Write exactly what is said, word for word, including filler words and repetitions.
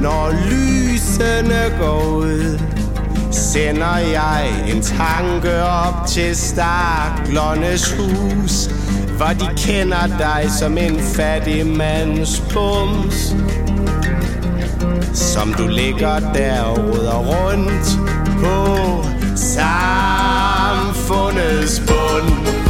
Når lysene går ud, sender jeg en tanke op til staklernes hus, hvor de kender dig som en fattig mands bums. Som du ligger der og ruder rundt på samfundets bund.